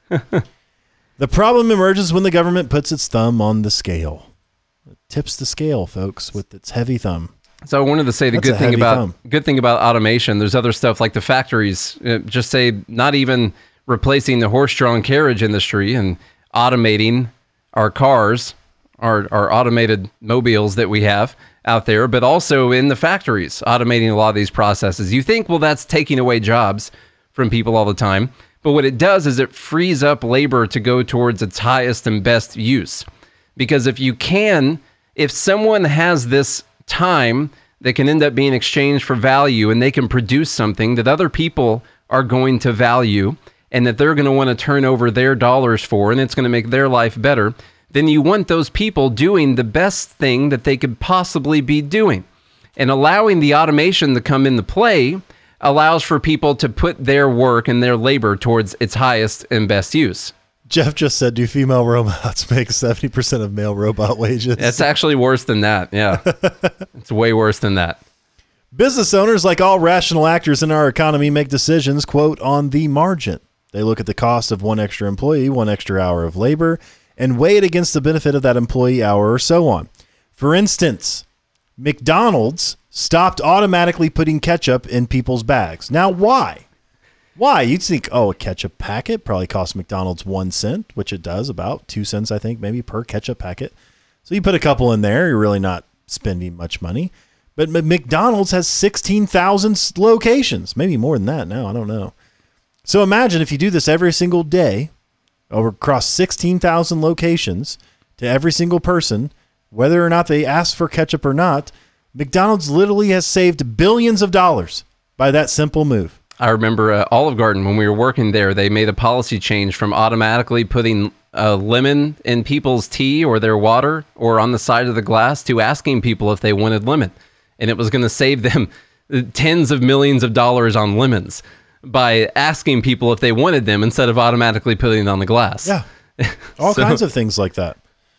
Speaker 4: The problem emerges when the government puts its thumb on the scale. It tips the scale, folks, with its heavy thumb.
Speaker 3: So I wanted to say the
Speaker 4: That's a
Speaker 3: good thing
Speaker 4: heavy
Speaker 3: about
Speaker 4: thumb.
Speaker 3: good thing about automation. There's other stuff like the factories. uh, Just say not even replacing the horse-drawn carriage industry and automating our cars, our our automated mobiles that we have out there, but also in the factories, automating a lot of these processes. You think, well, that's taking away jobs from people all the time. But what it does is it frees up labor to go towards its highest and best use. Because if you can, if someone has this time that can end up being exchanged for value and they can produce something that other people are going to value and that they're going to want to turn over their dollars for, and it's going to make their life better, then you want those people doing the best thing that they could possibly be doing. And allowing the automation to come into play allows for people to put their work and their labor towards its highest and best use.
Speaker 4: Jeff just said, do female robots make seventy percent of male robot wages?
Speaker 3: It's actually worse than that. Yeah. It's way worse than that.
Speaker 4: Business owners, like all rational actors in our economy, make decisions, quote, on the margin. They look at the cost of one extra employee, one extra hour of labor, and weigh it against the benefit of that employee hour or so on. For instance, McDonald's stopped automatically putting ketchup in people's bags. Now, why? Why? You'd think, oh, a ketchup packet probably costs McDonald's one cent, which it does, about two cents, I think, maybe per ketchup packet. So you put a couple in there, you're really not spending much money. But M- McDonald's has sixteen thousand locations, maybe more than that now, I don't know. So imagine if you do this every single day, over across sixteen thousand locations to every single person, whether or not they ask for ketchup or not, McDonald's literally has saved billions of dollars by that simple move.
Speaker 3: I remember uh, Olive Garden, when we were working there, they made a policy change from automatically putting a lemon in people's tea or their water or on the side of the glass to asking people if they wanted lemon. And it was going to save them tens of millions of dollars on lemons by asking people if they wanted them instead of automatically putting it on the glass.
Speaker 4: Yeah, all
Speaker 3: So-
Speaker 4: kinds of things like that.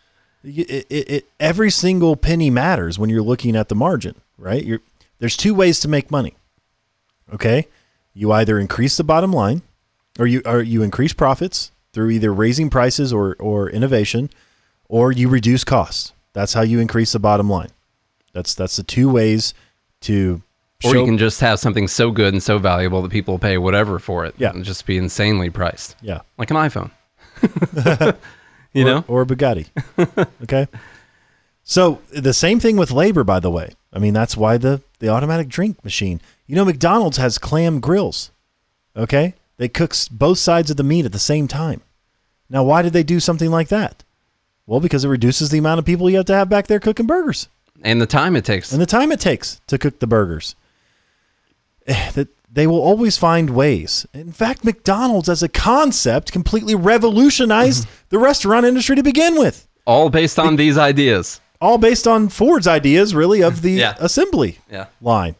Speaker 4: It, it, it, every single penny matters when you're looking at the margin, right? You're, there's two ways to make money, okay? You either increase the bottom line or you or you increase profits through either raising prices or, or innovation, or you reduce costs. That's how you increase the bottom line. That's that's the two ways to show.
Speaker 3: Or you can just have something so good and so valuable that people will pay whatever for it.
Speaker 4: Yeah.
Speaker 3: And just be insanely priced.
Speaker 4: Yeah.
Speaker 3: Like an iPhone. you
Speaker 4: or,
Speaker 3: know?
Speaker 4: Or a Bugatti. Okay. So the same thing with labor, by the way. I mean, that's why the, the automatic drink machine. You know, McDonald's has clam grills. Okay? They cook s- both sides of the meat at the same time. Now, why did they do something like that? Well, because it reduces the amount of people you have to have back there cooking burgers.
Speaker 3: And the time it takes.
Speaker 4: And the time it takes to cook the burgers. That they will always find ways. In fact, McDonald's as a concept completely revolutionized the restaurant industry to begin with.
Speaker 3: All based on these ideas.
Speaker 4: All based on Ford's ideas, really, of the
Speaker 3: Yeah.
Speaker 4: assembly
Speaker 3: Yeah.
Speaker 4: line.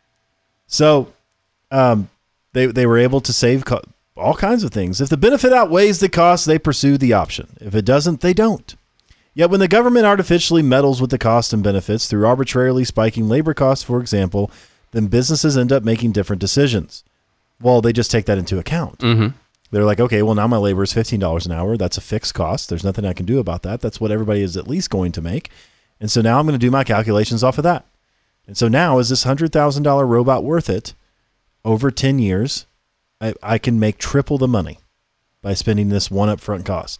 Speaker 4: So um, they, they were able to save co- all kinds of things. If the benefit outweighs the cost, they pursue the option. If it doesn't, they don't. Yet when the government artificially meddles with the cost and benefits through arbitrarily spiking labor costs, for example, then businesses end up making different decisions. Well, they just take that into account.
Speaker 3: Mm-hmm.
Speaker 4: They're like, okay, well, now my labor is fifteen dollars an hour. That's a fixed cost. There's nothing I can do about that. That's what everybody is at least going to make. And so now I'm going to do my calculations off of that. And so now is this one hundred thousand dollars robot worth it? Over ten years, I, I can make triple the money by spending this one upfront cost.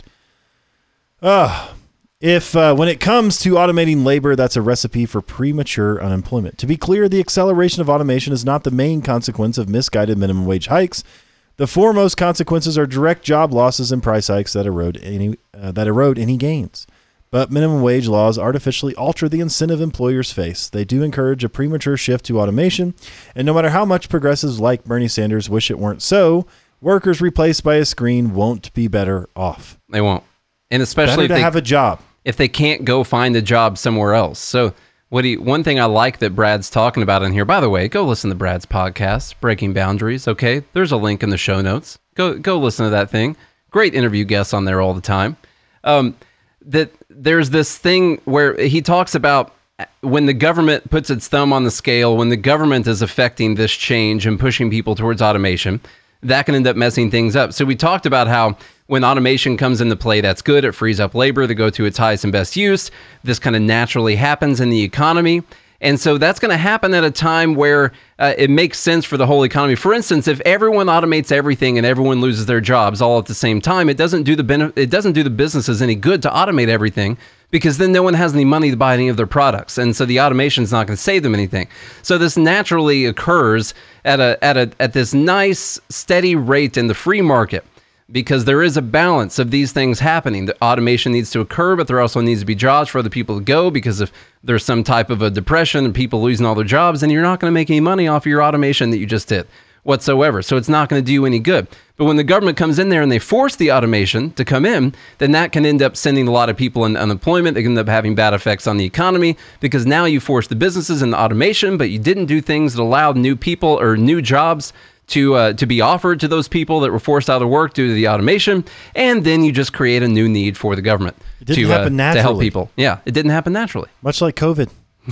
Speaker 4: Uh, if uh, when it comes to automating labor, that's a recipe for premature unemployment. To be clear, the acceleration of automation is not the main consequence of misguided minimum wage hikes. The foremost consequences are direct job losses and price hikes that erode any uh, that erode any gains. But minimum wage laws artificially alter the incentive employers face. They do encourage a premature shift to automation, and no matter how much progressives like Bernie Sanders wish it weren't so, workers replaced by a screen won't be better off.
Speaker 3: They won't. And especially
Speaker 4: Better
Speaker 3: if
Speaker 4: to
Speaker 3: they,
Speaker 4: have a job.
Speaker 3: if they can't go find a job somewhere else. So what do you, one thing I like that Brad's talking about in here, by the way, go listen to Brad's podcast, Breaking Boundaries, okay? There's a link in the show notes. Go go listen to that thing. Great interview guests on there all the time. Um, that there's this thing where he talks about when the government puts its thumb on the scale, when the government is affecting this change and pushing people towards automation, that can end up messing things up. So we talked about how when automation comes into play, that's good. It frees up labor to go to its highest and best use. This kind of naturally happens in the economy. And so that's going to happen at a time where uh, it makes sense for the whole economy. For instance, if everyone automates everything and everyone loses their jobs all at the same time, it doesn't do the bene- it doesn't do the businesses any good to automate everything, because then no one has any money to buy any of their products, and so the automation is not going to save them anything. So this naturally occurs at a at a at this nice steady rate in the free market, because there is a balance of these things happening. The automation needs to occur, but there also needs to be jobs for other people to go, because if there's some type of a depression and people losing all their jobs, then you're not going to make any money off of your automation that you just did whatsoever. So it's not going to do you any good. But when the government comes in there and they force the automation to come in, then that can end up sending a lot of people in unemployment. They can end up having bad effects on the economy, because now you force the businesses into automation, but you didn't do things that allowed new people or new jobs to uh, to be offered to those people that were forced out of work due to the automation, and then you just create a new need for the government
Speaker 4: It didn't
Speaker 3: to,
Speaker 4: happen
Speaker 3: uh, to help
Speaker 4: naturally.
Speaker 3: people. Yeah, it didn't happen naturally.
Speaker 4: Much like COVID.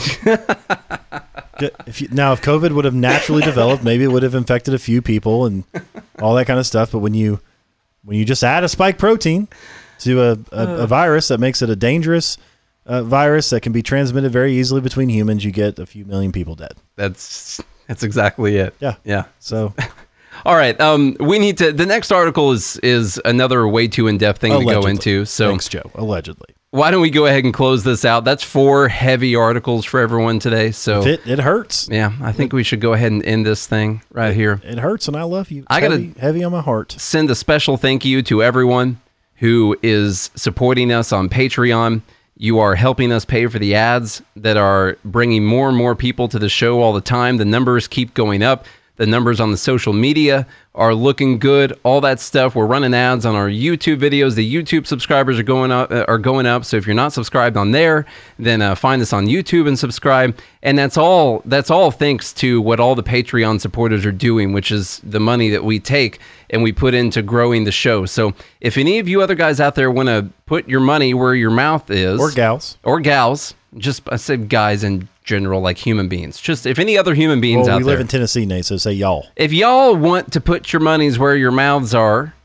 Speaker 4: if you, now, if COVID would have naturally developed, maybe it would have infected a few people and all that kind of stuff. But when you when you just add a spike protein to a, a, a virus that makes it a dangerous uh, virus that can be transmitted very easily between humans, you get a few million people dead.
Speaker 3: That's that's exactly it.
Speaker 4: Yeah.
Speaker 3: Yeah.
Speaker 4: So
Speaker 3: All right. Um, we need to. The next article is is another way too in depth thing
Speaker 4: allegedly.
Speaker 3: to go into. So
Speaker 4: Thanks, Joe. Allegedly.
Speaker 3: why don't we go ahead and close this out? That's four heavy articles for everyone today. So
Speaker 4: If it, it hurts.
Speaker 3: yeah, I think we should go ahead and end this thing right here.
Speaker 4: It hurts, and I love you. It's
Speaker 3: I gotta-
Speaker 4: heavy, heavy on my heart.
Speaker 3: Send a special thank you to everyone who is supporting us on Patreon. You are helping us pay for the ads that are bringing more and more people to the show all the time. The numbers keep going up. The numbers on the social media are looking good. All that stuff. We're running ads on our YouTube videos. The YouTube subscribers are going up. Uh, are going up. So if you're not subscribed on there, then uh, find us on YouTube and subscribe. And that's all. That's all thanks to what all the Patreon supporters are doing, which is the money that we take and we put into growing the show. So if any of you other guys out there want to put your money where your mouth is,
Speaker 4: Or gals.
Speaker 3: or gals, just I said guys in general, like human beings. Just if any other human beings
Speaker 4: Well,
Speaker 3: out
Speaker 4: we
Speaker 3: there,
Speaker 4: live in Tennessee, Nate, so say y'all.
Speaker 3: if y'all want to put your monies where your mouths are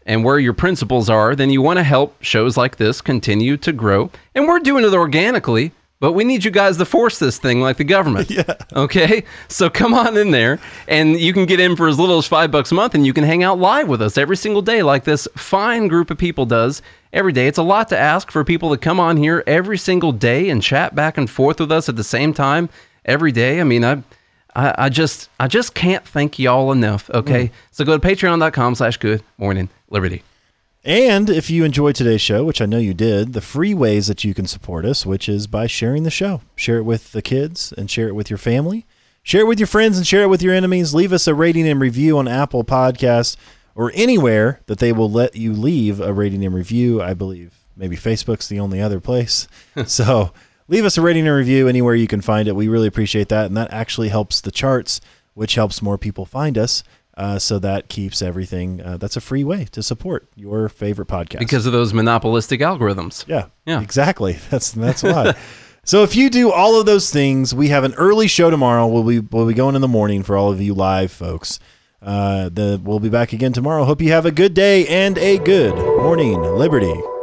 Speaker 3: and where your principles are, then you want to help shows like this continue to grow. And we're doing it organically, but we need you guys to force this thing like the government.
Speaker 4: Yeah.
Speaker 3: Okay? So come on in there, and you can get in for as little as five bucks a month, and you can hang out live with us every single day like this fine group of people does every day. It's a lot to ask for people to come on here every single day and chat back and forth with us at the same time every day. I mean, I I, I just I just can't thank y'all enough, okay? Mm. So go to patreon.com slash good morning liberty.
Speaker 4: And if you enjoyed today's show, which I know you did, the free ways that you can support us, which is by sharing the show. Share it with the kids and share it with your family. Share it with your friends and share it with your enemies. Leave us a rating and review on Apple Podcasts or anywhere that they will let you leave a rating and review. I believe maybe Facebook's the only other place. So leave us a rating and review anywhere you can find it. We really appreciate that. And that actually helps the charts, which helps more people find us. Uh, so that keeps everything. Uh, that's a free way to support your favorite podcast.
Speaker 3: Because of those monopolistic algorithms.
Speaker 4: Yeah,
Speaker 3: yeah,
Speaker 4: exactly. That's that's why. So if you do all of those things, we have an early show tomorrow. We'll be, we'll be going in the morning for all of you live folks. Uh, the, we'll be back again tomorrow. Hope you have a good day and a good morning, Liberty.